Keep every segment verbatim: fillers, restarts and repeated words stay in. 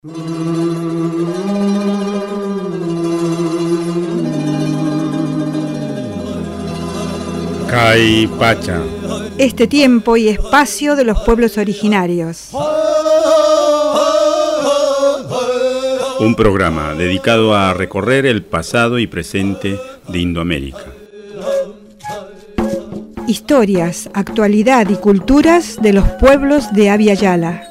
Caipacha. Este tiempo y espacio de los pueblos originarios. Un programa dedicado a recorrer el pasado y presente de Indoamérica. Historias, actualidad y culturas de los pueblos de Abya Yala.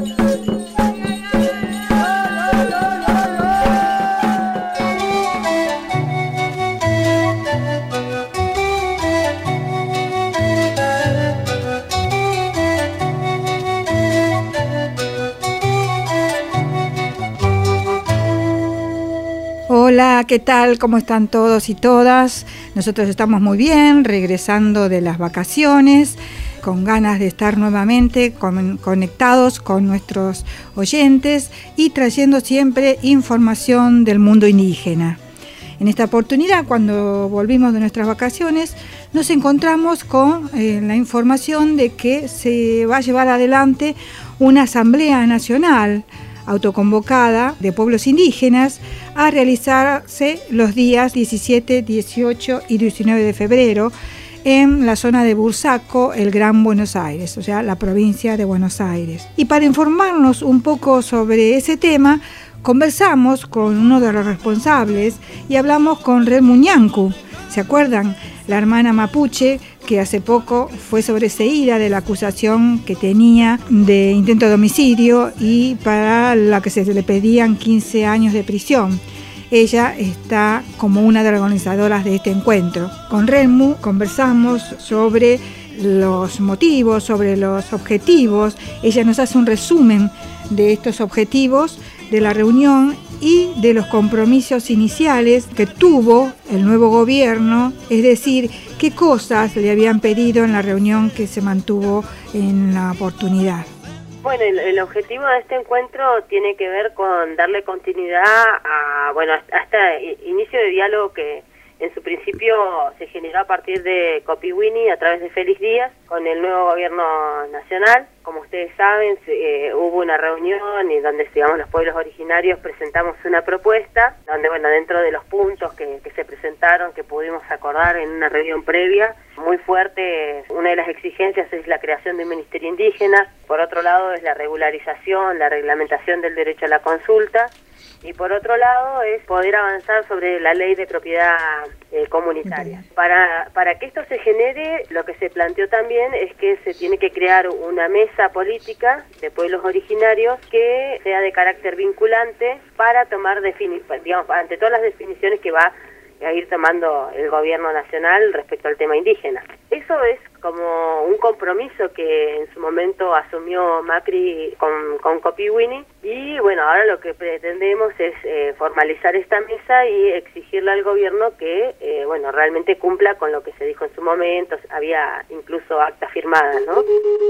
Hola, ¿qué tal? ¿Cómo están todos y todas? Nosotros estamos muy bien, regresando de las vacaciones, con ganas de estar nuevamente con, conectados con nuestros oyentes y trayendo siempre información del mundo indígena. En esta oportunidad, cuando volvimos de nuestras vacaciones, nos encontramos con eh, la información de que se va a llevar adelante una Asamblea Nacional autoconvocada de pueblos indígenas a realizarse los días diecisiete, dieciocho y diecinueve de febrero en la zona de Bursaco, el Gran Buenos Aires, o sea, la provincia de Buenos Aires. Y para informarnos un poco sobre ese tema, conversamos con uno de los responsables y hablamos con Relmu Ñancu. ¿Se acuerdan? La hermana mapuche que hace poco fue sobreseída de la acusación que tenía de intento de homicidio y para la que se le pedían quince años de prisión. Ella está como una de las organizadoras de este encuentro. Con Relmu conversamos sobre los motivos, sobre los objetivos. Ella nos hace un resumen de estos objetivos de la reunión y de los compromisos iniciales que tuvo el nuevo gobierno, es decir, qué cosas le habían pedido en la reunión que se mantuvo en la oportunidad. Bueno, el, el objetivo de este encuentro tiene que ver con darle continuidad a, bueno, a este inicio de diálogo que en su principio se generó a partir de Copiwini a través de Félix Díaz con el nuevo gobierno nacional. Como ustedes saben, se, eh, hubo una reunión y donde, digamos, los pueblos originarios presentamos una propuesta, donde, bueno, dentro de los puntos que, que se presentaron, que pudimos acordar en una reunión previa, muy fuerte, una de las exigencias es la creación de un ministerio indígena, por otro lado es la regularización, la reglamentación del derecho a la consulta, y por otro lado es poder avanzar sobre la ley de propiedad eh, comunitaria. Para, para que esto se genere, lo que se planteó también es que se tiene que crear una mesa política de pueblos originarios que sea de carácter vinculante para tomar, defini- digamos, ante todas las definiciones que va a ir tomando el gobierno nacional respecto al tema indígena. Eso es como un compromiso que en su momento asumió Macri con, con Copiwini y bueno, ahora lo que pretendemos es eh, formalizar esta mesa y exigirle al gobierno que eh, bueno, realmente cumpla con lo que se dijo en su momento, había incluso actas firmadas, ¿no?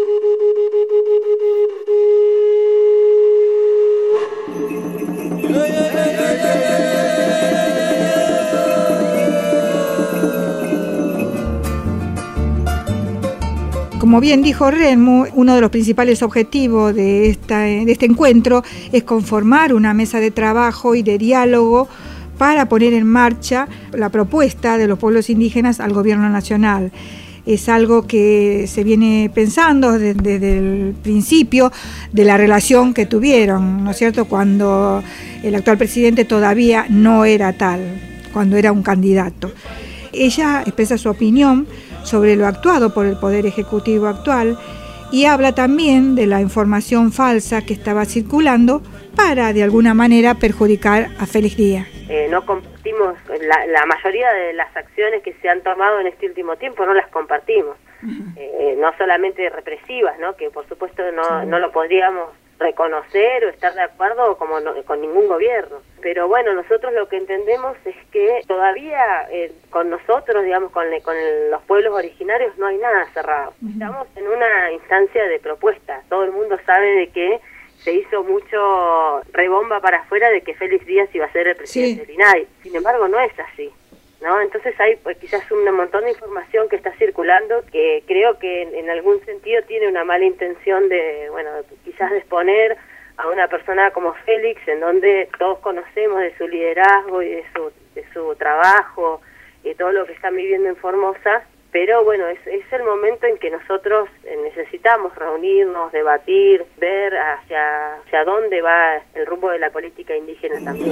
Como bien dijo Relmu, uno de los principales objetivos de, esta, de este encuentro es conformar una mesa de trabajo y de diálogo para poner en marcha la propuesta de los pueblos indígenas al gobierno nacional. Es algo que se viene pensando desde, desde el principio de la relación que tuvieron, ¿no es cierto?, cuando el actual presidente todavía no era tal, cuando era un candidato. Ella expresa su opinión sobre lo actuado por el Poder Ejecutivo actual y habla también de la información falsa que estaba circulando para, de alguna manera, perjudicar a Félix Díaz. Eh, no compartimos, la, la mayoría de las acciones que se han tomado en este último tiempo no las compartimos, uh-huh. eh, no solamente represivas, ¿no? Que por supuesto no, sí. no lo podríamos reconocer o estar de acuerdo como no, con ningún gobierno. Pero bueno, nosotros lo que entendemos es que todavía eh, con nosotros, digamos, con, con el, los pueblos originarios no hay nada cerrado. Uh-huh. Estamos en una instancia de propuesta. Todo el mundo sabe de que se hizo mucho rebomba para afuera de que Félix Díaz iba a ser el presidente sí. del I N A I. Sin embargo, no es así, ¿no? Entonces hay pues, quizás un montón de información que está circulando que creo que en, en algún sentido tiene una mala intención de, bueno, quizás de exponer a una persona como Félix, en donde todos conocemos de su liderazgo y de su, de su trabajo y todo lo que están viviendo en Formosa, pero bueno, es, es el momento en que nosotros necesitamos reunirnos, debatir, ver hacia, hacia dónde va el rumbo de la política indígena también.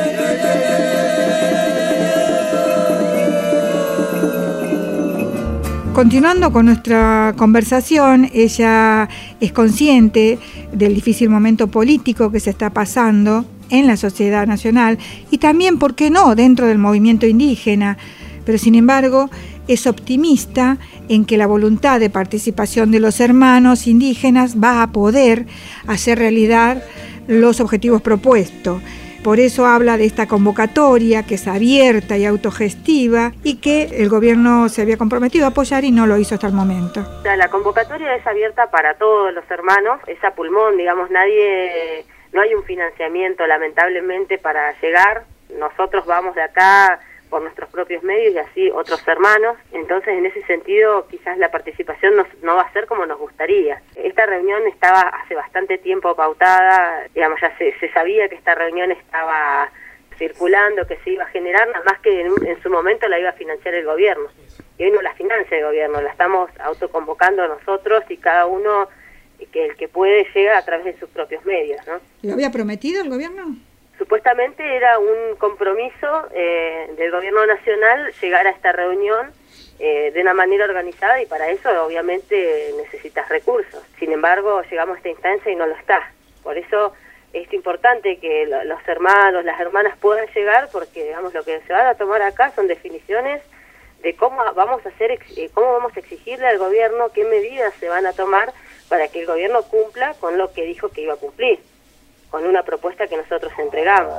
Continuando con nuestra conversación, ella es consciente del difícil momento político que se está pasando en la sociedad nacional y también, ¿por qué no?, dentro del movimiento indígena, pero sin embargo es optimista en que la voluntad de participación de los hermanos indígenas va a poder hacer realidad los objetivos propuestos. Por eso habla de esta convocatoria que es abierta y autogestiva y que el gobierno se había comprometido a apoyar y no lo hizo hasta el momento. La convocatoria es abierta para todos los hermanos, es a pulmón, digamos, nadie, no hay un financiamiento lamentablemente para llegar, nosotros vamos de acá por nuestros propios medios y así otros hermanos, entonces en ese sentido quizás la participación no, no va a ser como nos gustaría. Esta reunión estaba hace bastante tiempo pautada, digamos, ya se, se sabía que esta reunión estaba circulando, que se iba a generar, nada más que en, en su momento la iba a financiar el gobierno, y hoy no la financia el gobierno, la estamos autoconvocando nosotros y cada uno, que el que puede llega a través de sus propios medios, ¿no? ¿Lo había prometido el gobierno? Supuestamente era un compromiso eh, del gobierno nacional llegar a esta reunión eh, de una manera organizada y para eso obviamente necesitas recursos. Sin embargo, llegamos a esta instancia y no lo está. Por eso es importante que lo, los hermanos, las hermanas puedan llegar porque digamos lo que se van a tomar acá son definiciones de cómo vamos a hacer, cómo vamos a exigirle al gobierno, qué medidas se van a tomar para que el gobierno cumpla con lo que dijo que iba a cumplir, con una propuesta que nosotros entregamos.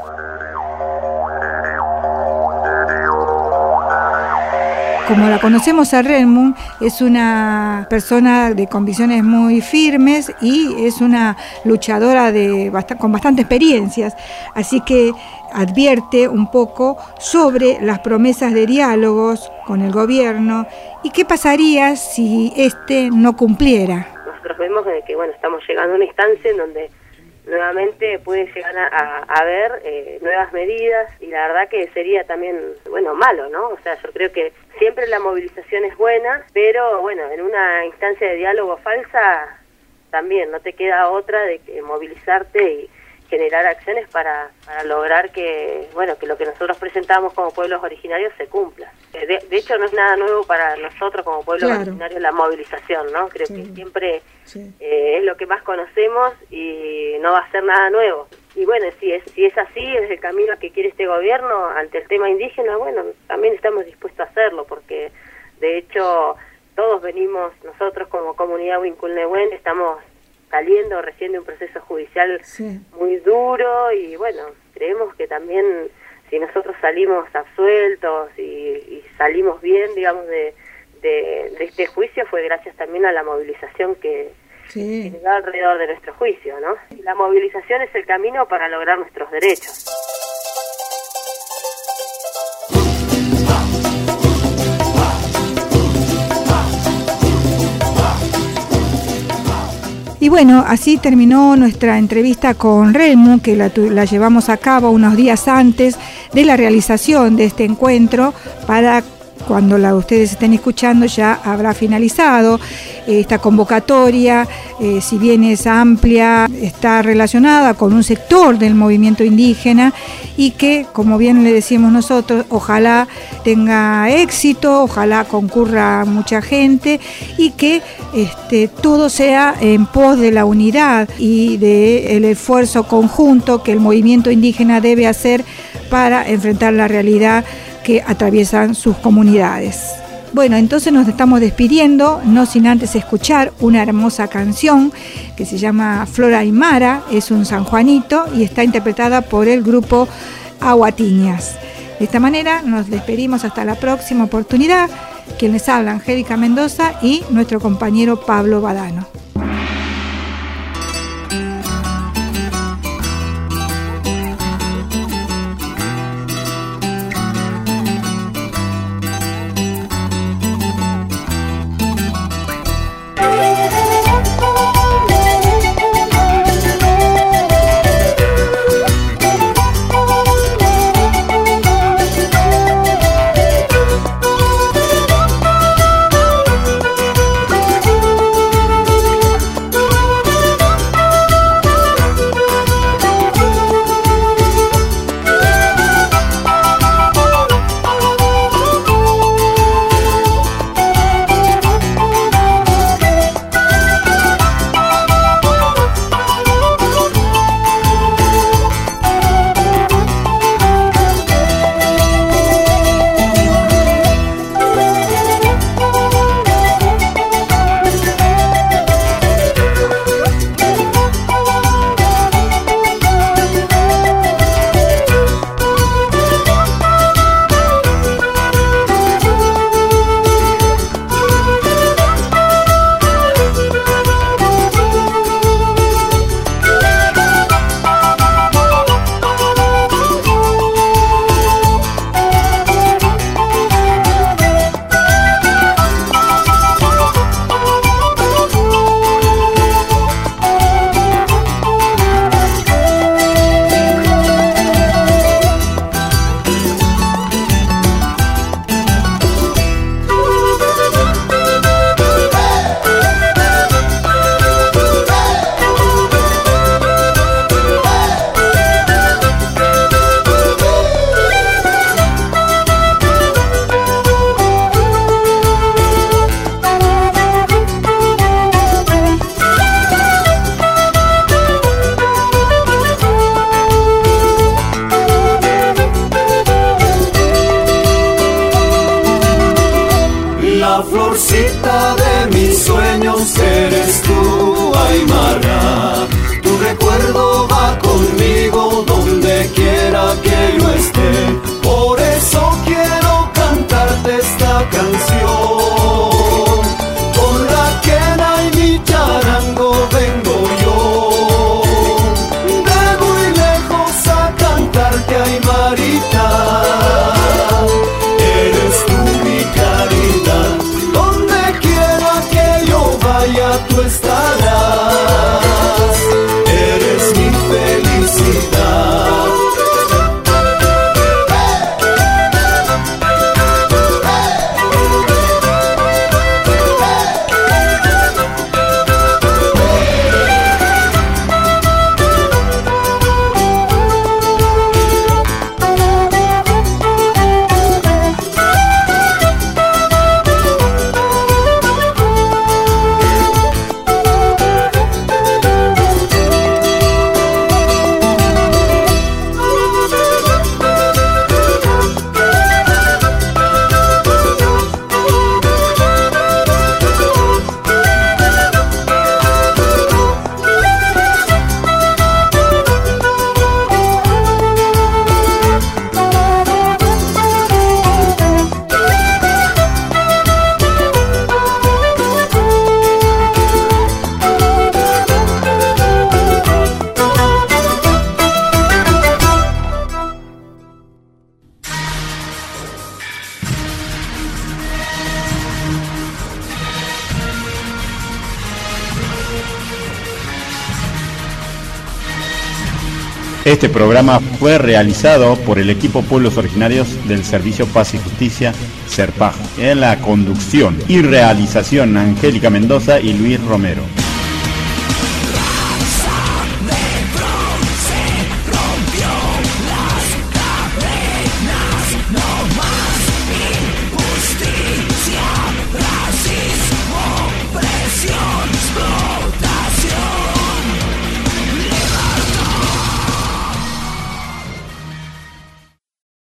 Como la conocemos a Redmond, es una persona de convicciones muy firmes y es una luchadora de bast- con bastantes experiencias, así que advierte un poco sobre las promesas de diálogos con el gobierno y qué pasaría si este no cumpliera. Nosotros vemos que bueno, estamos llegando a una instancia en donde nuevamente puede llegar a, a, a ver eh, nuevas medidas y la verdad que sería también, bueno, malo, ¿no? O sea, yo creo que siempre la movilización es buena, pero bueno, en una instancia de diálogo falsa también no te queda otra de que movilizarte y generar acciones para, para lograr que, bueno, que lo que nosotros presentamos como pueblos originarios se cumpla. De, de hecho, no es nada nuevo para nosotros como pueblos claro. originarios la movilización, ¿no? Creo sí. que siempre sí. eh, es lo que más conocemos y no va a ser nada nuevo. Y bueno, si es si es así, es el camino que quiere este gobierno ante el tema indígena, bueno, también estamos dispuestos a hacerlo, porque de hecho todos venimos, nosotros como comunidad Huinculnehuen, estamos saliendo recién de un proceso judicial sí. muy duro y bueno, creemos que también si nosotros salimos absueltos y, y salimos bien, digamos, de, de, de este juicio fue gracias también a la movilización que sí. generó alrededor de nuestro juicio, ¿no? Y la movilización es el camino para lograr nuestros derechos. Y bueno, así terminó nuestra entrevista con Redmond, que la, la llevamos a cabo unos días antes de la realización de este encuentro. Para cuando la ustedes estén escuchando ya habrá finalizado esta convocatoria, eh, si bien es amplia, está relacionada con un sector del movimiento indígena y que, como bien le decimos nosotros, ojalá tenga éxito, ojalá concurra mucha gente y que este, todo sea en pos de la unidad y del esfuerzo conjunto que el movimiento indígena debe hacer para enfrentar la realidad que atraviesan sus comunidades. Bueno, entonces nos estamos despidiendo, no sin antes escuchar una hermosa canción que se llama Flor Aymara, es un sanjuanito y está interpretada por el grupo Aguatiñas. De esta manera nos despedimos hasta la próxima oportunidad. Quien les habla, Angélica Mendoza y nuestro compañero Pablo Badano. amorcita de mis sueños eres tú, Aymara. Tu recuerdo va conmigo donde quiera que yo esté. Por eso quiero cantarte esta canción. Con la quena y mi charango vengo yo. De muy lejos a cantarte, Aymarita. Eres tú mi caridad. Donde quiera que yo vaya tú estarás. Eres mi felicidad. Este programa fue realizado por el equipo Pueblos Originarios del Servicio Paz y Justicia, SERPAJ, en la conducción y realización Angélica Mendoza y Luis Romero.